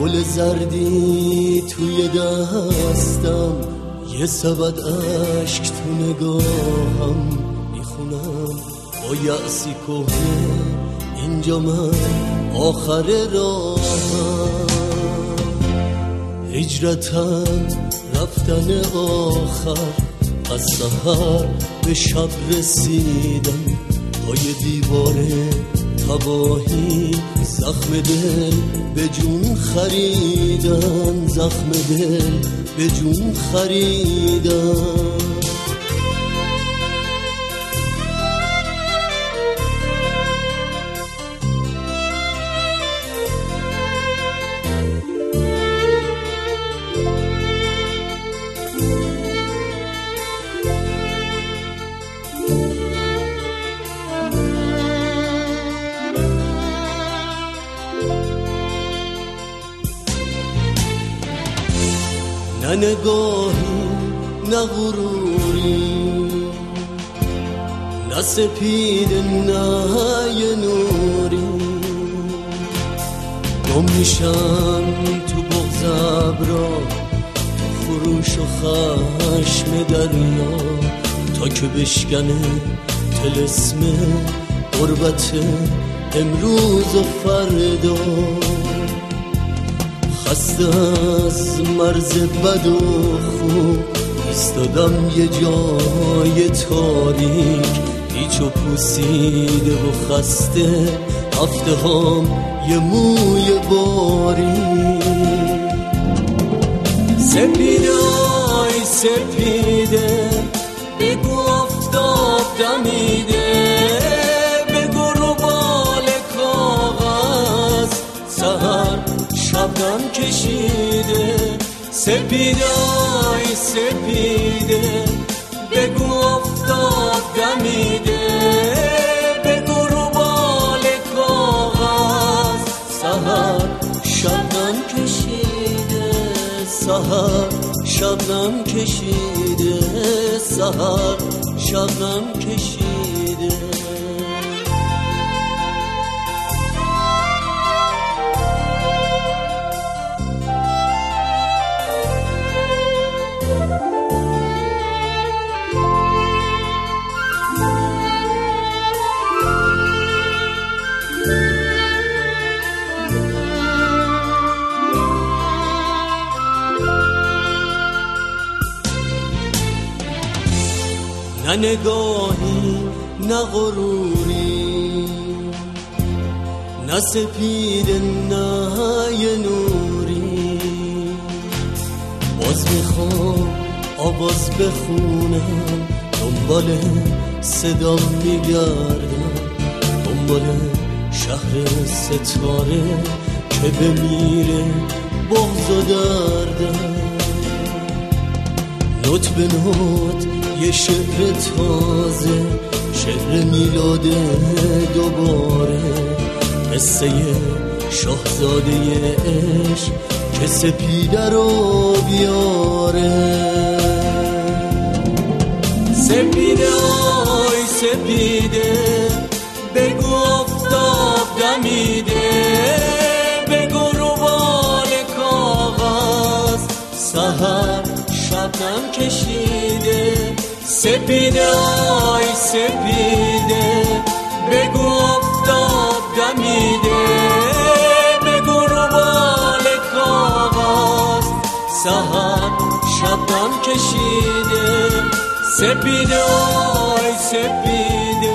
گل زردی توی دستم، یه سبد عشق تو نگاهم میخونم با یأسی کهنه اینجا من آخر راهم. هجرتم رفتن آخر، از سحر به شب رسیدم، پای دیوار تباهی زخم دل به جون خریدن، زخم دل به جون خریدن. نه نگاهی نه غروری، نه سپید نه یه نوری، گم میشم تو بغض ابرا، خروش و خشم دریا، تا که بشکنه طلسم غربت امروز و فردا. خسته از مرز بد و خوب ایستادم یه جای تاریک، پیچ و پوسیده و خسته، هفته هام یه موی باریک. سپیده آی سپیده، بگو آفتاب دمیده، بگو رو بال کاغذ سحر شبنم کشیده. سپیده آی سپیده، بگو آفتاب دمیده، بگو رو بال کاغذ سحر شبنم کشیده، سحر شبنم کشیده، سحر شبنم کشیده. نه نگاهی نه غروری، نه سپید نه یه نوری، باز میخوام آواز بخونم، دنبال صدام میگردم، دنبال شهر ستاره که بمیره بغض و دردم. نوت به نوت یه شعر تازه، شعر میلاد دوباره، قصه شاهزاده عشق که سپیده رو بیاره. سپیده آی سپیده، بگو آفتاب دمیده، بگو رو بال کاغذ سحر شبنم کشیده. سپیده آی سپیده، بگو آفتاب دمیده، بگو رو بال کاغذ سحر شبنم کشیده. سپیده آی سپیده،